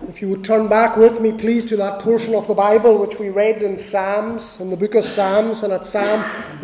If you would turn back with me, please, to that portion of the Bible which we read in Psalms, in the book of Psalms, and at Psalm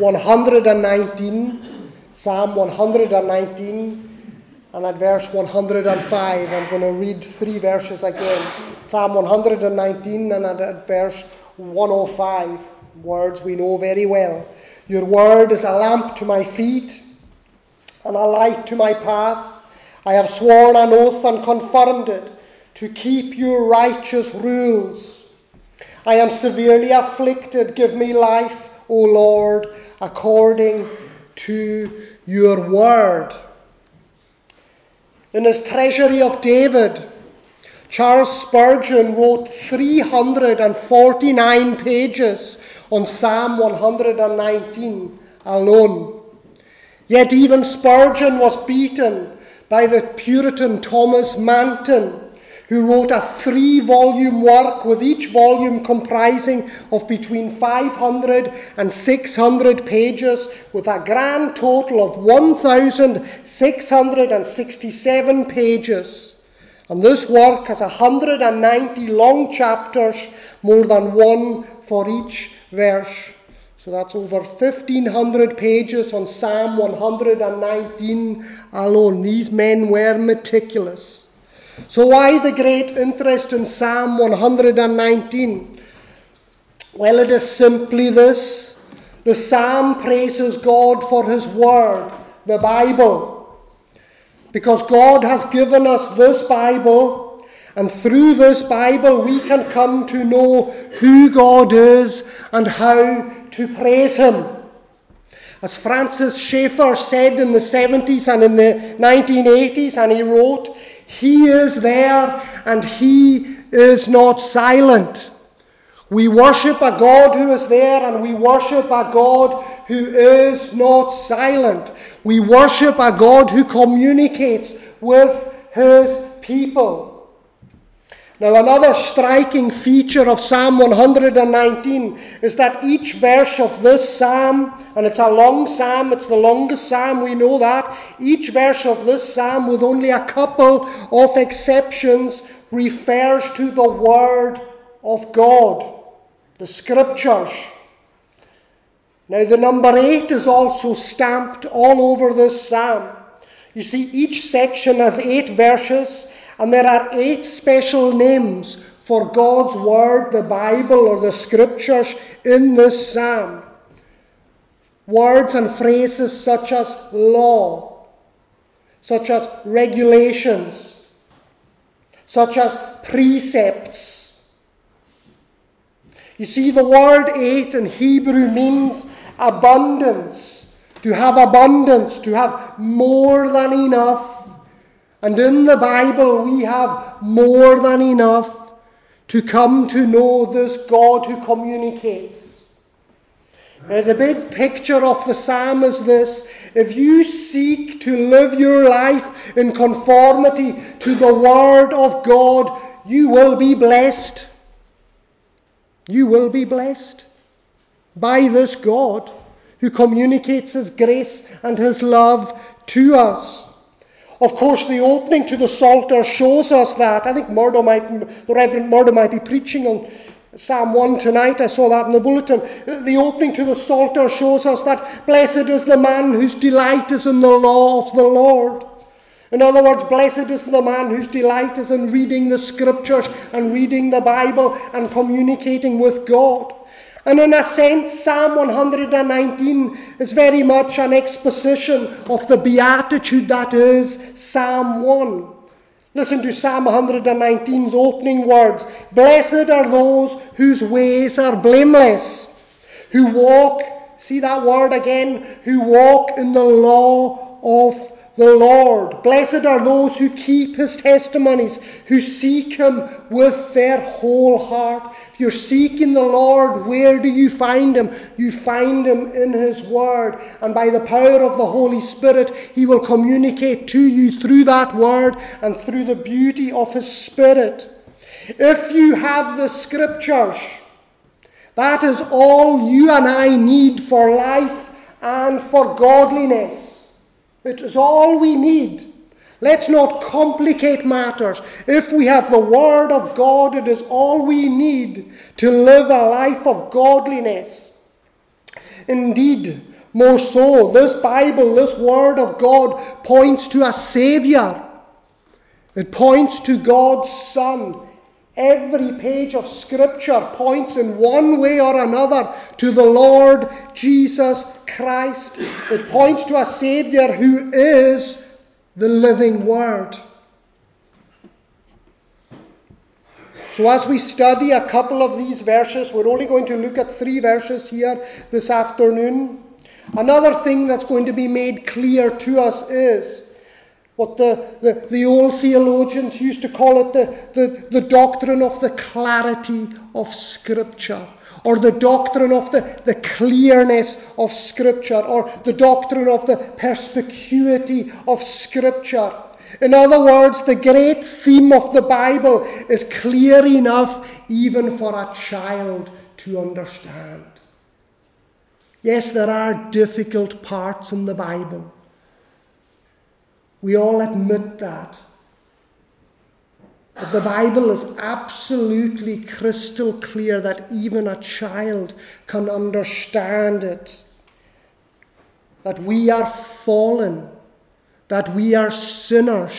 119. Psalm 119, and at verse 105. I'm going to read 3 verses again. Psalm 119 and at verse 105. Words we know very well. Your word is a lamp to my feet and a light to my path. I have sworn an oath and confirmed it, to keep your righteous rules. I am severely afflicted. Give me life, O Lord, according to your word. In his Treasury of David, Charles Spurgeon wrote 349 pages on Psalm 119 alone. Yet even Spurgeon was beaten by the Puritan Thomas Manton, who wrote a 3-volume work, with each volume comprising of between 500 and 600 pages, with a grand total of 1,667 pages. And this work has 190 long chapters, more than one for each verse. So that's over 1,500 pages on Psalm 119 alone. These men were meticulous. So why the great interest in Psalm 119? Well, it is simply this. The psalm praises God for his word, the Bible. Because God has given us this Bible, and through this Bible we can come to know who God is and how to praise him. As Francis Schaeffer said in the 70s and in the 1980s, and he wrote, "He is there and he is not silent." We worship a God who is there, and we worship a God who is not silent. We worship a God who communicates with his people. Now, another striking feature of Psalm 119 is that each verse of this psalm, and it's a long psalm, it's the longest psalm, we know that, each verse of this psalm, with only a couple of exceptions, refers to the Word of God, the Scriptures. Now, the number 8 is also stamped all over this psalm. You see, each section has 8 verses, and there are 8 special names for God's Word, the Bible, or the Scriptures in this psalm. Words and phrases such as law, such as regulations, such as precepts. You see, the word 8 in Hebrew means abundance, to have more than enough. And in the Bible, we have more than enough to come to know this God who communicates. Now, the big picture of the psalm is this: if you seek to live your life in conformity to the Word of God, you will be blessed. You will be blessed by this God who communicates his grace and his love to us. Of course, the opening to the Psalter shows us that. I think the Reverend Murdo might be preaching on Psalm 1 tonight. I saw that in the bulletin. The opening to the Psalter shows us that blessed is the man whose delight is in the law of the Lord. In other words, blessed is the man whose delight is in reading the Scriptures and reading the Bible and communicating with God. And in a sense, Psalm 119 is very much an exposition of the beatitude that is Psalm 1. Listen to Psalm 119's opening words. Blessed are those whose ways are blameless, who walk, see that word again, who walk in the law of the Lord. Blessed are those who keep his testimonies, who seek him with their whole heart. If you're seeking the Lord, where do you find him? You find him in his word. And by the power of the Holy Spirit, he will communicate to you through that word and through the beauty of his Spirit. If you have the Scriptures, that is all you and I need for life and for godliness. It is all we need. Let's not complicate matters. If we have the Word of God, it is all we need to live a life of godliness. Indeed, more so, this Bible, this Word of God, points to a Saviour. It points to God's Son. Every page of Scripture points in one way or another to the Lord Jesus Christ. It points to a Saviour who is the living Word. So as we study a couple of these verses, we're only going to look at 3 verses here this afternoon. Another thing that's going to be made clear to us is what the old theologians used to call it the doctrine of the clarity of Scripture, or the doctrine of the clearness of Scripture, or the doctrine of the perspicuity of Scripture. In other words, the great theme of the Bible is clear enough even for a child to understand. Yes, there are difficult parts in the Bible. We all admit that. But the Bible is absolutely crystal clear that even a child can understand it. That we are fallen, that we are sinners,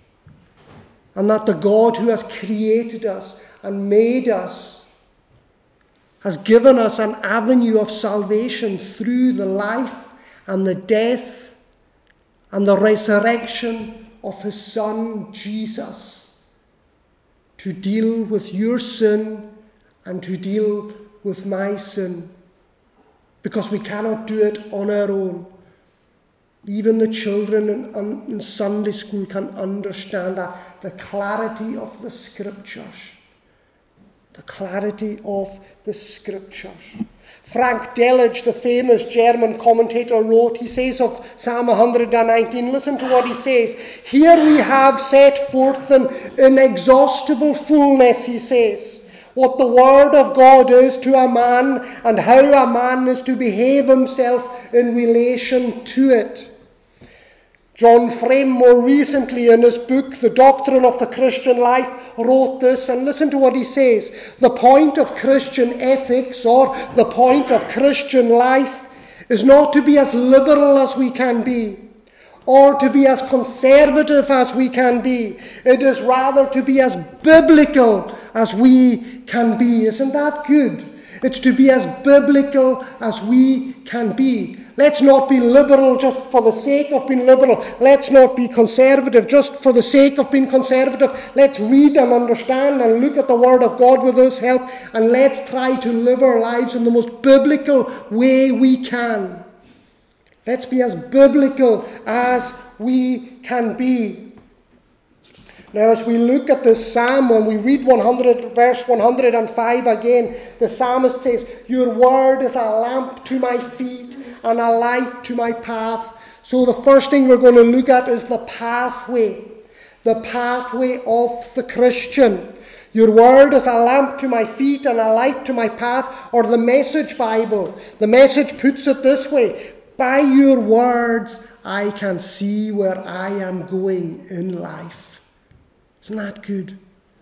and that the God who has created us and made us has given us an avenue of salvation through the life and the death and the resurrection of his Son, Jesus, to deal with your sin and to deal with my sin, because we cannot do it on our own. Even the children in Sunday school can understand that, the clarity of the Scriptures. The clarity of the Scriptures. Frank Delitzsch, the famous German commentator, wrote, he says of Psalm 119, listen to what he says. Here we have set forth in inexhaustible fullness, he says, what the Word of God is to a man and how a man is to behave himself in relation to it. John Frame, more recently in his book, The Doctrine of the Christian Life, wrote this, and listen to what he says. The point of Christian ethics, or the point of Christian life, is not to be as liberal as we can be, or to be as conservative as we can be. It is rather to be as biblical as we can be. Isn't that good? It's to be as biblical as we can be. Let's not be liberal just for the sake of being liberal. Let's not be conservative just for the sake of being conservative. Let's read and understand and look at the Word of God with His help, and let's try to live our lives in the most biblical way we can. Let's be as biblical as we can be. Now, as we look at this psalm, when we read verse 105 again, the psalmist says, your word is a lamp to my feet and a light to my path. So the first thing we're going to look at is the pathway of the Christian. Your word is a lamp to my feet and a light to my path, or the Message Bible. The Message puts it this way, by your words I can see where I am going in life. Isn't that good?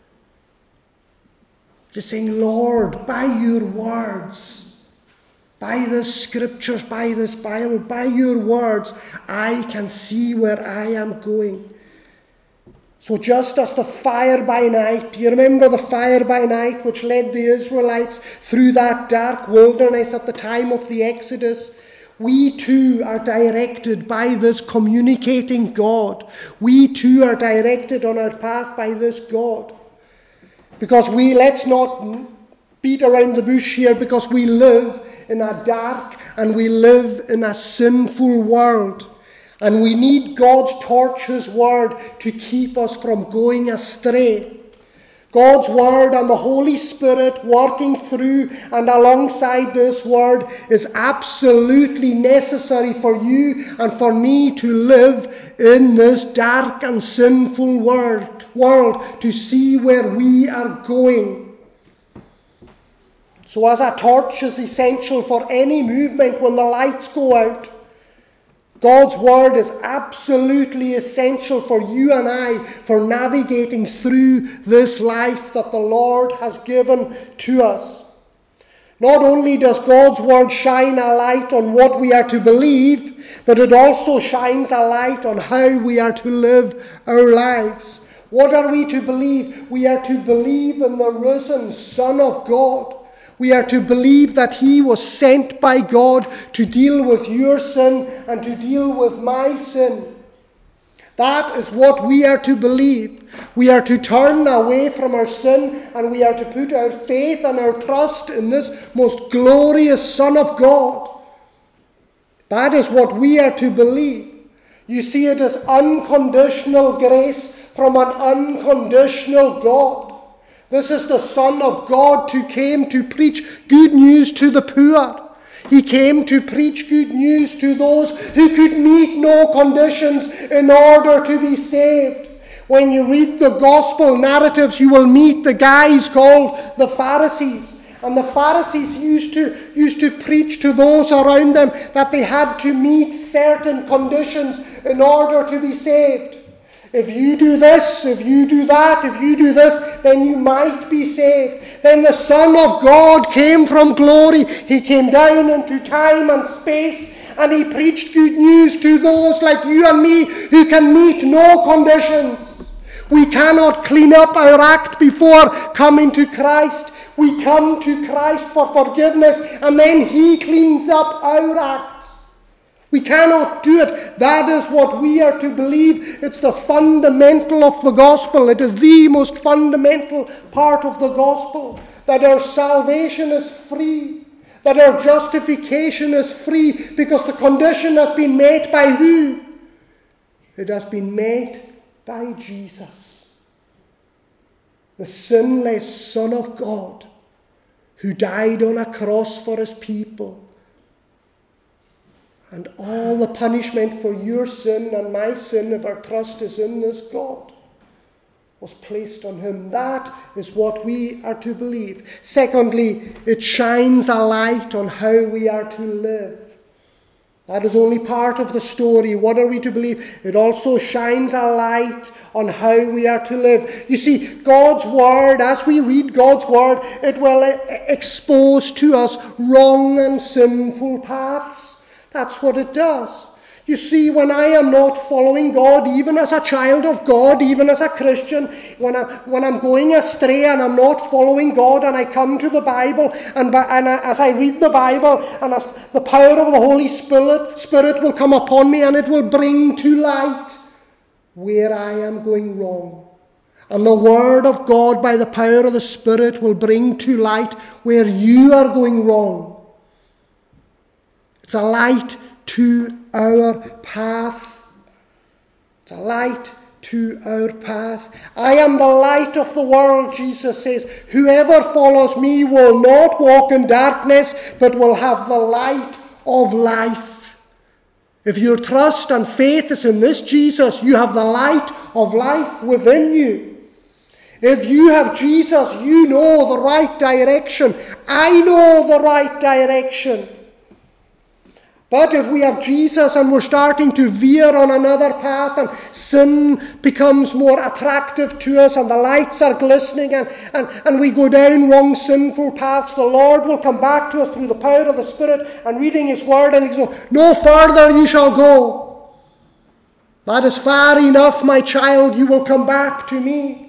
Just saying, Lord, by your words, by the Scriptures, by this Bible, by your words, I can see where I am going. So just as the fire by night, do you remember the fire by night which led the Israelites through that dark wilderness at the time of the Exodus? We too are directed by this communicating God. We too are directed on our path by this God. Because let's not beat around the bush here, because we live in a dark and we live in a sinful world. And we need God's torch, His Word, to keep us from going astray. God's Word and the Holy Spirit working through and alongside this Word is absolutely necessary for you and for me to live in this dark and sinful world, to see where we are going. So as a torch is essential for any movement when the lights go out, God's Word is absolutely essential for you and I for navigating through this life that the Lord has given to us. Not only does God's Word shine a light on what we are to believe, but it also shines a light on how we are to live our lives. What are we to believe? We are to believe in the risen Son of God. We are to believe that he was sent by God to deal with your sin and to deal with my sin. That is what we are to believe. We are to turn away from our sin and we are to put our faith and our trust in this most glorious Son of God. That is what we are to believe. You see, it is unconditional grace from an unconditional God. This is the Son of God who came to preach good news to the poor. He came to preach good news to those who could meet no conditions in order to be saved. When you read the gospel narratives, you will meet the guys called the Pharisees. And the Pharisees used to preach to those around them that they had to meet certain conditions in order to be saved. If you do this, if you do that, if you do this, then you might be saved. Then the Son of God came from glory. He came down into time and space, and he preached good news to those like you and me who can meet no conditions. We cannot clean up our act before coming to Christ. We come to Christ for forgiveness, and then he cleans up our act. We cannot do it. That is what we are to believe. It's the fundamental of the gospel. It is the most fundamental part of the gospel. That our salvation is free. That our justification is free. Because the condition has been met by who? It has been met by Jesus. The sinless Son of God, who died on a cross for his people. And all the punishment for your sin and my sin, if our trust is in this God, was placed on him. That is what we are to believe. Secondly, it shines a light on how we are to live. That is only part of the story. What are we to believe? It also shines a light on how we are to live. You see, God's Word, as we read God's Word, it will expose to us wrong and sinful paths. That's what it does. You see, when I am not following God, even as a child of God, even as a Christian, when I'm going astray and I'm not following God, and I come to the Bible, and as I read the Bible, and as the power of the Holy Spirit will come upon me, and it will bring to light where I am going wrong. And the Word of God, by the power of the Spirit, will bring to light where you are going wrong. It's a light to our path. It's a light to our path. I am the light of the world, Jesus says. Whoever follows me will not walk in darkness, but will have the light of life. If your trust and faith is in this Jesus, you have the light of life within you. If you have Jesus, you know the right direction. I know the right direction. But if we have Jesus and we're starting to veer on another path and sin becomes more attractive to us and the lights are glistening and we go down wrong sinful paths, the Lord will come back to us through the power of the Spirit and reading His Word, and He says, no further you shall go. That is far enough, my child, you will come back to me.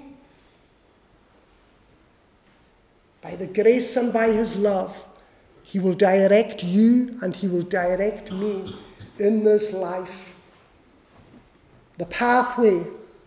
By the grace and by His love, He will direct you and He will direct me in this life. The pathway.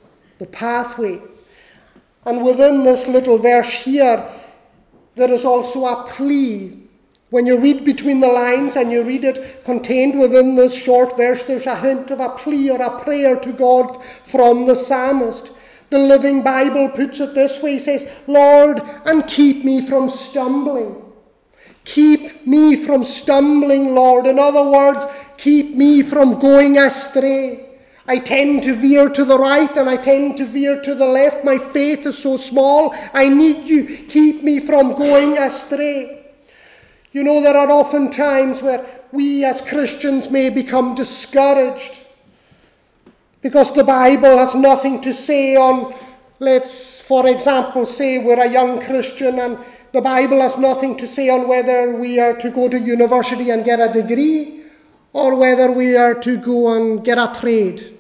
And within this little verse here, there is also a plea. When you read between the lines and you read it contained within this short verse, there's a hint of a plea or a prayer to God from the psalmist. The Living Bible puts it this way. He says, Lord, and keep me from stumbling. Keep me from stumbling, Lord. In other words, keep me from going astray. I tend to veer to the right and I tend to veer to the left. My faith is so small. I need you. Keep me from going astray. You know, there are often times where we as Christians may become discouraged because the Bible has nothing to say on, let's, for example, say we're a young Christian and the Bible has nothing to say on whether we are to go to university and get a degree or whether we are to go and get a trade.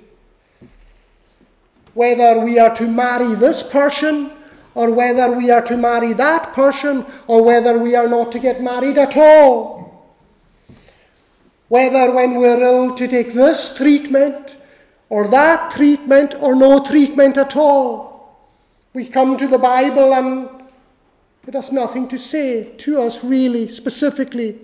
Whether we are to marry this person or whether we are to marry that person or whether we are not to get married at all. Whether when we're ill to take this treatment or that treatment or no treatment at all. We come to the Bible and it has nothing to say to us really, specifically.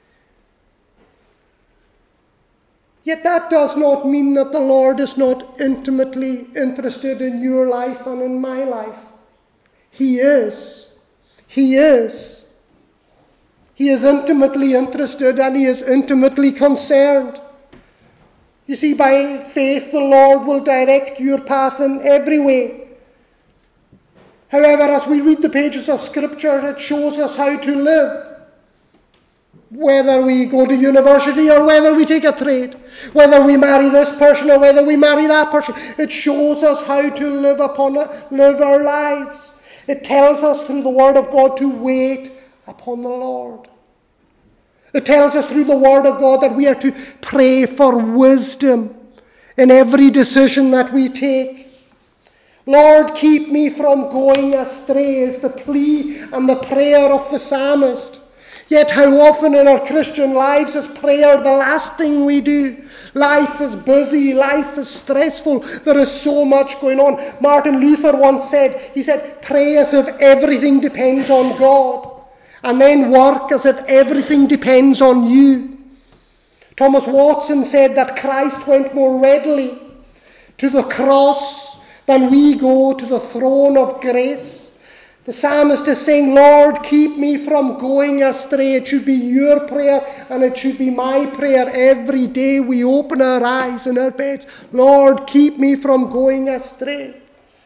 Yet that does not mean that the Lord is not intimately interested in your life and in my life. He is. He is. He is intimately interested and He is intimately concerned. You see, by faith the Lord will direct your path in every way. However, as we read the pages of Scripture, it shows us how to live. Whether we go to university or whether we take a trade, whether we marry this person or whether we marry that person, it shows us how to live our lives. It tells us through the Word of God to wait upon the Lord. It tells us through the Word of God that we are to pray for wisdom in every decision that we take. Lord, keep me from going astray is the plea and the prayer of the psalmist. Yet how often in our Christian lives is prayer the last thing we do? Life is busy, life is stressful, there is so much going on. Martin Luther once said, he said, pray as if everything depends on God, and then work as if everything depends on you. Thomas Watson said that Christ went more readily to the cross than we go to the throne of grace. The psalmist is saying, Lord, keep me from going astray. It should be your prayer and it should be my prayer every day we open our eyes in our beds. Lord, keep me from going astray.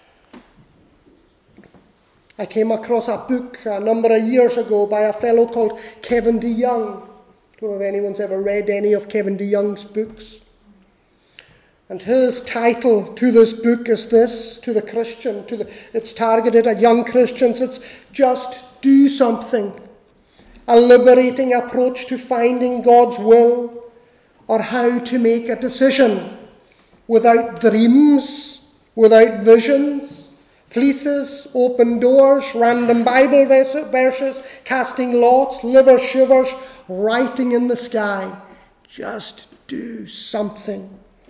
I came across a book a number of years ago by a fellow called Kevin DeYoung. I don't know if anyone's ever read any of Kevin DeYoung's books. And his title to this book is this, to the Christian. It's targeted at young Christians. It's Just Do Something. A liberating approach to finding God's will or how to make a decision without dreams, without visions, fleeces, open doors, random Bible verses, casting lots, liver shivers, writing in the sky. Just do something.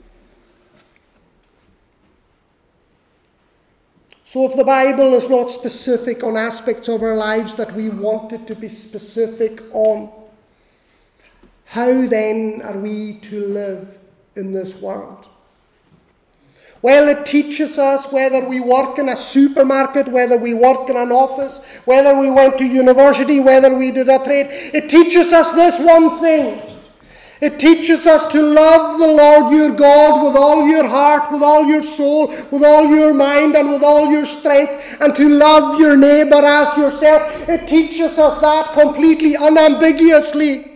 So if the Bible is not specific on aspects of our lives that we want it to be specific on, how then are we to live in this world? Well, it teaches us whether we work in a supermarket, whether we work in an office, whether we went to university, whether we did a trade. It teaches us this one thing. It teaches us to love the Lord your God with all your heart, with all your soul, with all your mind, and with all your strength, and to love your neighbour as yourself. It teaches us that completely, unambiguously.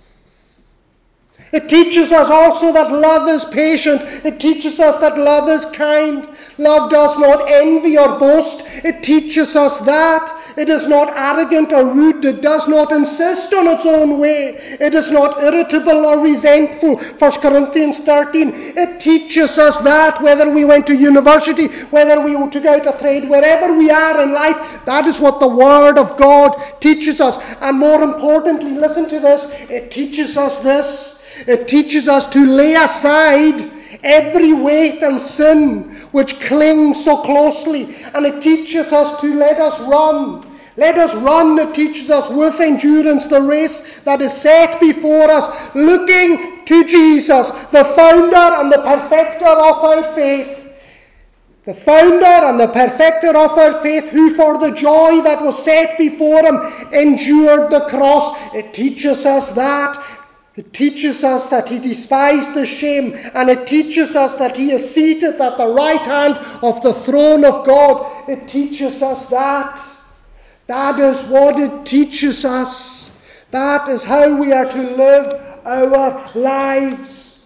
It teaches us also that love is patient. It teaches us that love is kind. Love does not envy or boast. It teaches us that. It is not arrogant or rude. It does not insist on its own way. It is not irritable or resentful. 1 Corinthians 13. It teaches us that whether we went to university, whether we took out a trade, wherever we are in life, that is what the Word of God teaches us. And more importantly, listen to this, it teaches us this. It teaches us to lay aside every weight and sin which clings so closely. And it teaches us to let us run. Let us run. It teaches us with endurance the race that is set before us, looking to Jesus, the founder and the perfecter of our faith. The founder and the perfecter of our faith, who for the joy that was set before him endured the cross. It teaches us that. It teaches us that he despised the shame, and it teaches us that he is seated at the right hand of the throne of God. It teaches us that. That is what it teaches us. That is how we are to live our lives.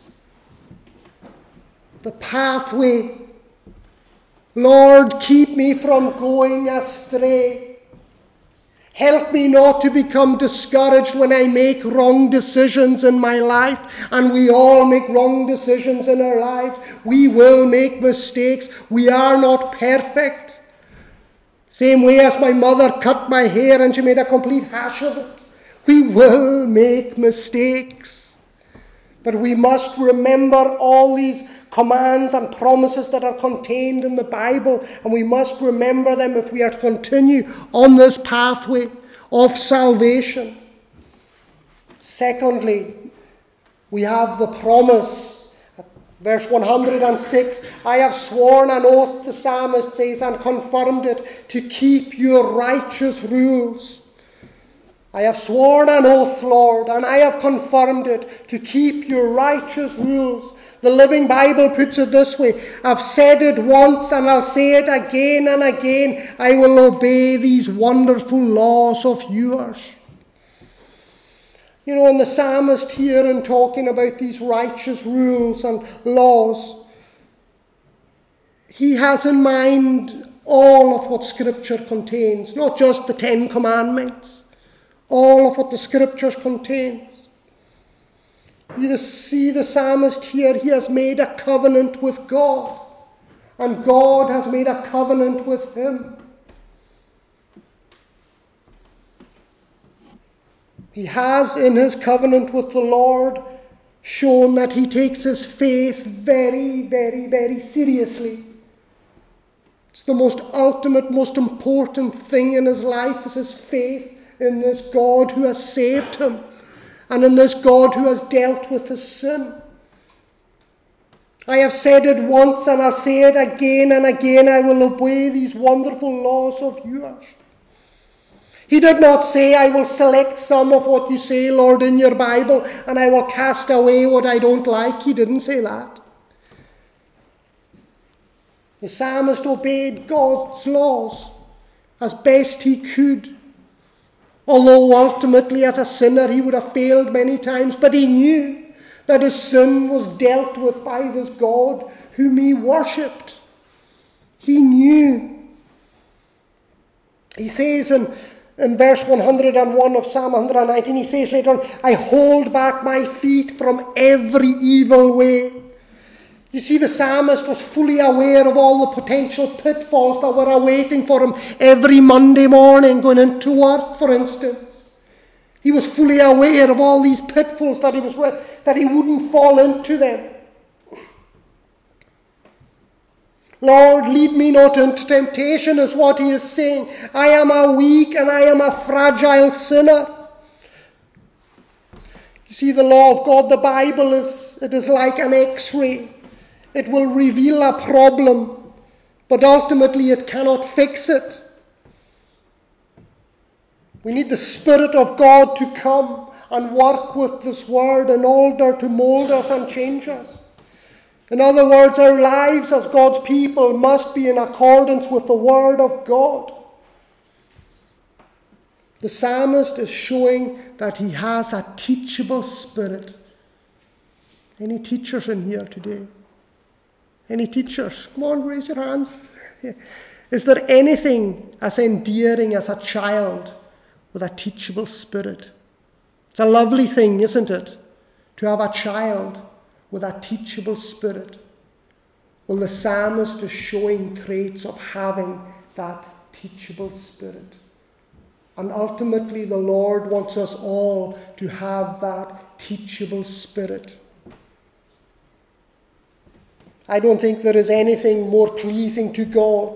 The pathway. Lord, keep me from going astray. Help me not to become discouraged when I make wrong decisions in my life. And we all make wrong decisions in our lives. We will make mistakes. We are not perfect. Same way as my mother cut my hair and she made a complete hash of it. We will make mistakes. But we must remember all these commands and promises that are contained in the Bible, and we must remember them if we are to continue on this pathway of salvation. Secondly, we have the promise. Verse 106, I have sworn an oath, the psalmist says, and confirmed it, to keep your righteous rules. I have sworn an oath, Lord, and I have confirmed it, to keep your righteous rules. The Living Bible puts it this way, I've said it once and I'll say it again and again. I will obey these wonderful laws of yours. You know, and the psalmist here in talking about these righteous rules and laws, he has in mind all of what Scripture contains, not just the 10 Commandments. All of what the Scriptures contains. You see the psalmist here, he has made a covenant with God. And God has made a covenant with him. He has in his covenant with the Lord shown that he takes his faith very, very, very seriously. It's the most ultimate, most important thing in his life is his faith in this God who has saved him, and in this God who has dealt with his sin. I have said it once and I'll say it again and again, I will obey these wonderful laws of yours. He did not say, I will select some of what you say, Lord, in your Bible, and I will cast away what I don't like. He didn't say that. The psalmist obeyed God's laws as best he could. Although ultimately as a sinner he would have failed many times, but he knew that his sin was dealt with by this God whom he worshipped. He knew. He says in verse 101 of Psalm 119, he says later on, I hold back my feet from every evil way. You see, the psalmist was fully aware of all the potential pitfalls that were awaiting for him every Monday morning going into work, for instance. He was fully aware of all these pitfalls that he wouldn't fall into them. Lord, lead me not into temptation is what he is saying. I am a weak and I am a fragile sinner. You see, the law of God, the Bible, is like an X-ray. It will reveal a problem, but ultimately it cannot fix it. We need the Spirit of God to come and work with this word in order to mold us and change us. In other words, our lives as God's people must be in accordance with the word of God. The psalmist is showing that he has a teachable spirit. Any teachers in here today? Any teachers? Come on, raise your hands. Is there anything as endearing as a child with a teachable spirit? It's a lovely thing, isn't it? To have a child with a teachable spirit. Well, the psalmist is showing traits of having that teachable spirit. And ultimately, the Lord wants us all to have that teachable spirit. I don't think there is anything more pleasing to God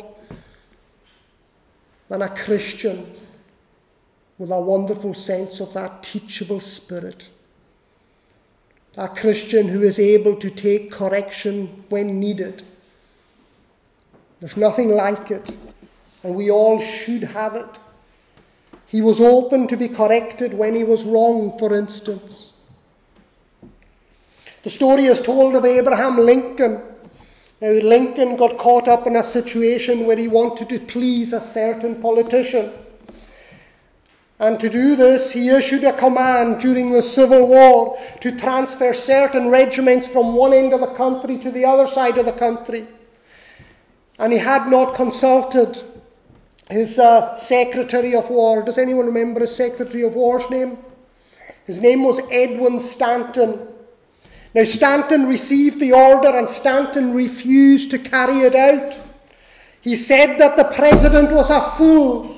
than a Christian with a wonderful sense of that teachable spirit. A Christian who is able to take correction when needed. There's nothing like it, and we all should have it. He was open to be corrected when he was wrong, for instance. The story is told of Abraham Lincoln. Now, Lincoln got caught up in a situation where he wanted to please a certain politician. And to do this, he issued a command during the Civil War to transfer certain regiments from one end of the country to the other side of the country. And he had not consulted his Secretary of War. Does anyone remember his Secretary of War's name? His name was Edwin Stanton. Now, Stanton received the order and Stanton refused to carry it out. He said that the president was a fool.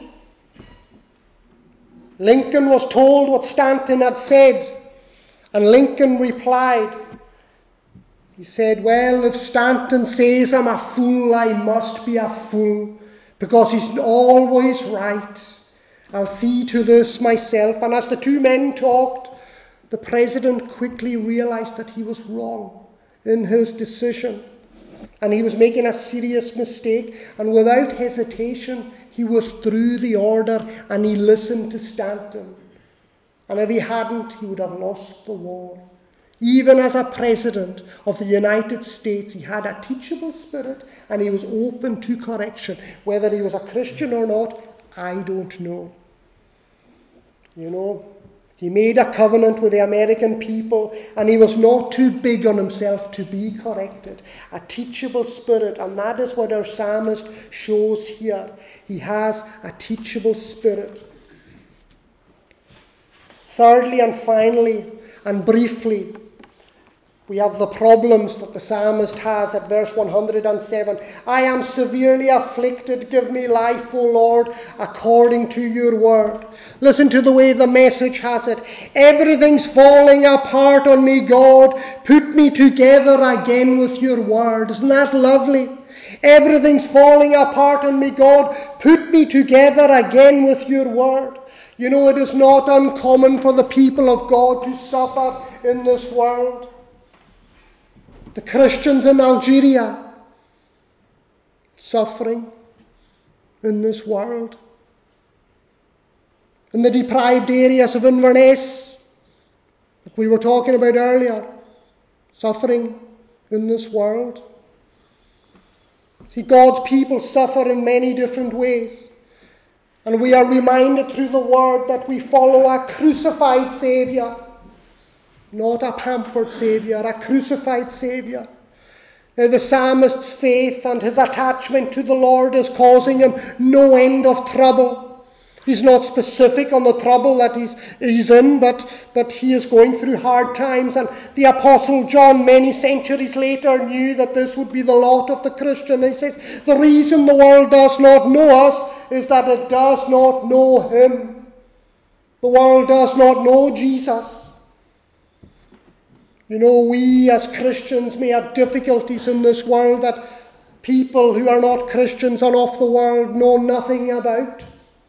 Lincoln was told what Stanton had said, and Lincoln replied. He said, well, if Stanton says I'm a fool, I must be a fool, because he's always right. I'll see to this myself. And as the two men talked, the president quickly realized that he was wrong in his decision, and he was making a serious mistake, and without hesitation, he withdrew the order and he listened to Stanton. And if he hadn't, he would have lost the war. Even as a president of the United States, he had a teachable spirit and he was open to correction. Whether he was a Christian or not, I don't know. You know, he made a covenant with the American people and he was not too big on himself to be corrected. A teachable spirit, and that is what our psalmist shows here. He has a teachable spirit. Thirdly and finally and briefly, we have the problems that the psalmist has at verse 107. I am severely afflicted. Give me life, O Lord, according to your word. Listen to the way the Message has it. Everything's falling apart on me, God. Put me together again with your word. Isn't that lovely? Everything's falling apart on me, God. Put me together again with your word. You know, it is not uncommon for the people of God to suffer in this world. The Christians in Algeria, suffering in this world. In the deprived areas of Inverness, that we were talking about earlier, suffering in this world. See, God's people suffer in many different ways. And we are reminded through the word that we follow a crucified Saviour. Not a pampered Saviour, a crucified Saviour. Now the psalmist's faith and his attachment to the Lord is causing him no end of trouble. He's not specific on the trouble that he's in, but he is going through hard times. And the Apostle John, many centuries later, knew that this would be the lot of the Christian. He says, the reason the world does not know us is that it does not know him. The world does not know Jesus. You know, we as Christians may have difficulties in this world that people who are not Christians and of the world know nothing about.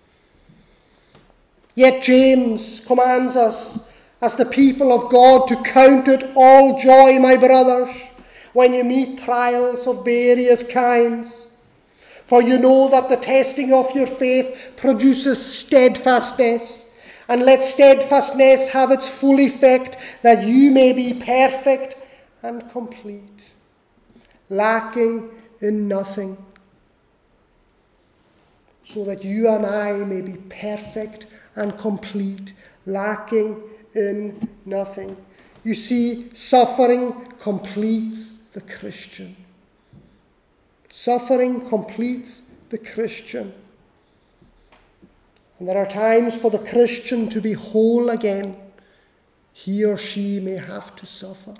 Yet James commands us as the people of God to count it all joy, my brothers, when you meet trials of various kinds. For you know that the testing of your faith produces steadfastness. And let steadfastness have its full effect, that you may be perfect and complete, lacking in nothing. So that you and I may be perfect and complete, lacking in nothing. You see, suffering completes the Christian. Suffering completes the Christian. And there are times for the Christian to be whole again. He or she may have to suffer.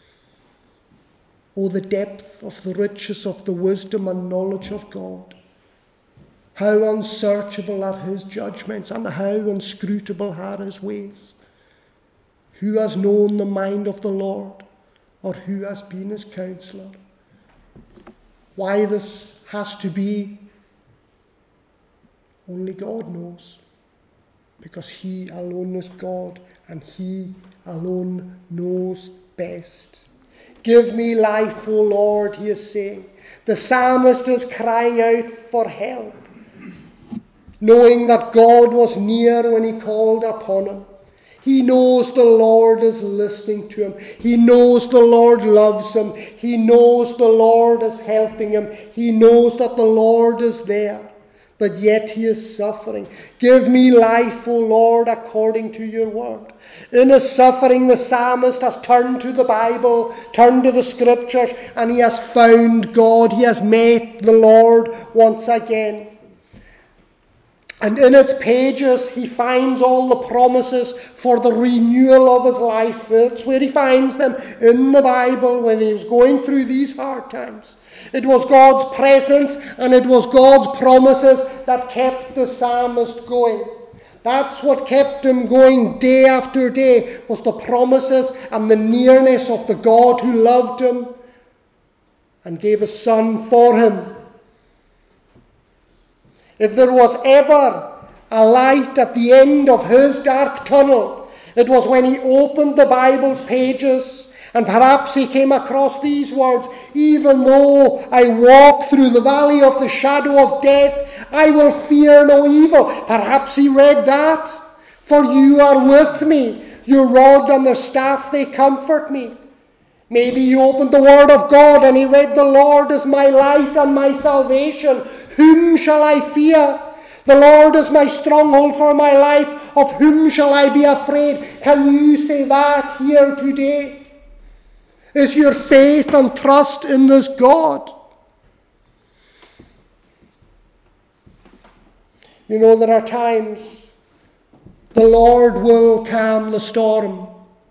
Oh, the depth of the riches of the wisdom and knowledge of God. How unsearchable are his judgments and how inscrutable are his ways. Who has known the mind of the Lord, or who has been his counselor? Why this has to be, only God knows, because he alone is God and he alone knows best. Give me life, O Lord, he is saying. The psalmist is crying out for help, knowing that God was near when he called upon him. He knows the Lord is listening to him. He knows the Lord loves him. He knows the Lord is helping him. He knows that the Lord is there. but yet he is suffering. Give me life, O Lord, according to your word. In his suffering, the psalmist has turned to the Bible, turned to the scriptures, and he has found God. He has met the Lord once again. And in its pages, he finds all the promises for the renewal of his life. That's where he finds them, in the Bible, when he was going through these hard times. It was God's presence and it was God's promises that kept the psalmist going. That's what kept him going day after day, was the promises and the nearness of the God who loved him and gave his Son for him. If there was ever a light at the end of his dark tunnel, it was when he opened the Bible's pages and perhaps he came across these words, even though I walk through the valley of the shadow of death, I will fear no evil. Perhaps he read that. For you are with me. Your rod and the staff, they comfort me. Maybe he opened the Word of God and he read, the Lord is my light and my salvation. Whom shall I fear? The Lord is my stronghold for my life. Of whom shall I be afraid? Can you say that here today? Is your faith and trust in this God? You know, there are times the Lord will calm the storm.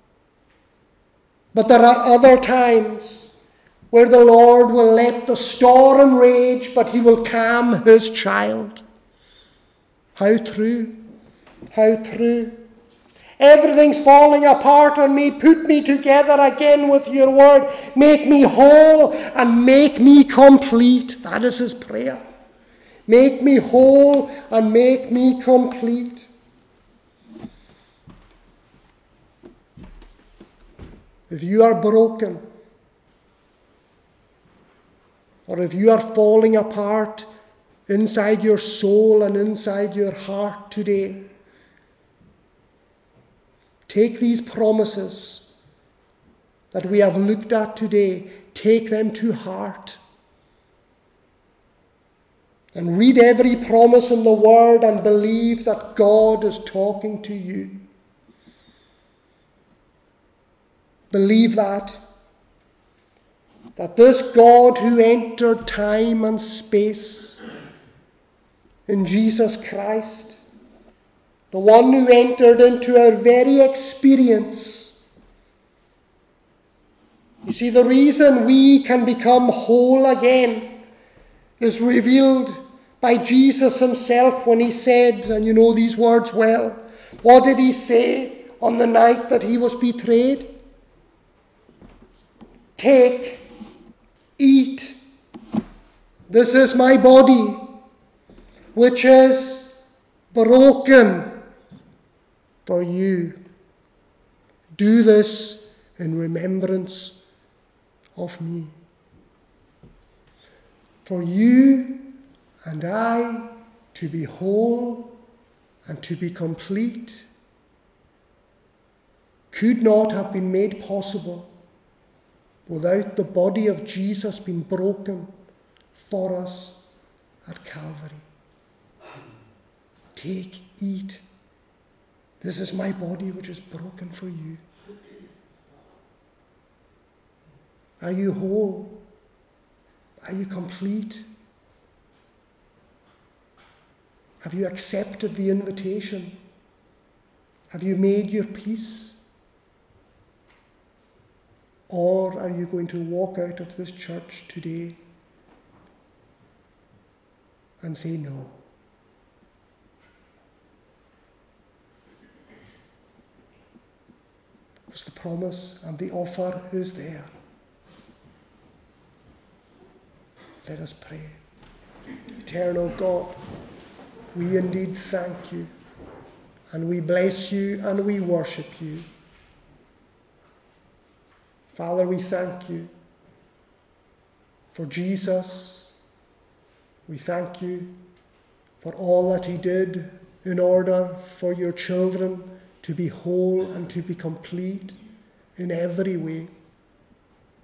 But there are other times where the Lord will let the storm rage, but he will calm his child. How true. How true. Everything's falling apart on me. Put me together again with your word. Make me whole and make me complete. That is his prayer. Make me whole and make me complete. If you are broken, or if you are falling apart inside your soul and inside your heart today, take these promises that we have looked at today, take them to heart. And read every promise in the Word and believe that God is talking to you. Believe that this God who entered time and space in Jesus Christ, the one who entered into our very experience. You see, the reason we can become whole again is revealed by Jesus himself when he said, and you know these words well, what did he say on the night that he was betrayed? Take, eat, this is my body, which is broken for you. Do this in remembrance of me. For you and I to be whole and to be complete could not have been made possible without the body of Jesus being broken for us at Calvary. Take, eat. This is my body which is broken for you. Are you whole? Are you complete? Have you accepted the invitation? Have you made your peace? Or are you going to walk out of this church today and say no? Because the promise and the offer is there. Let us pray. Eternal God, we indeed thank you, and we bless you, and we worship you. Father, we thank you for Jesus. We thank you for all that he did in order for your children to be whole and to be complete in every way.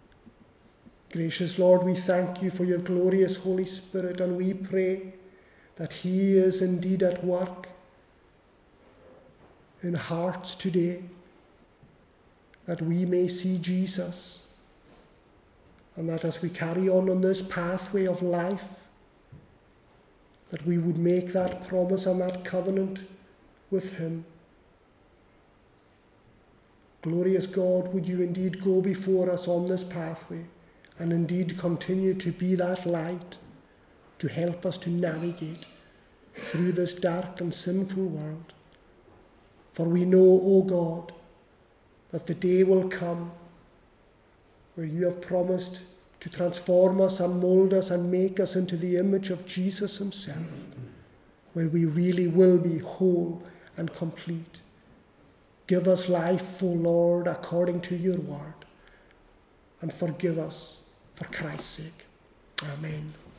Gracious Lord, we thank you for your glorious Holy Spirit, and we pray that he is indeed at work in hearts today, that we may see Jesus, and that as we carry on this pathway of life, that we would make that promise and that covenant with him. Glorious God, would you indeed go before us on this pathway and indeed continue to be that light to help us to navigate through this dark and sinful world. For we know, O God, that the day will come where you have promised to transform us and mould us and make us into the image of Jesus himself, where we really will be whole and complete. Give us life, O Lord, according to your word, and forgive us for Christ's sake. Amen.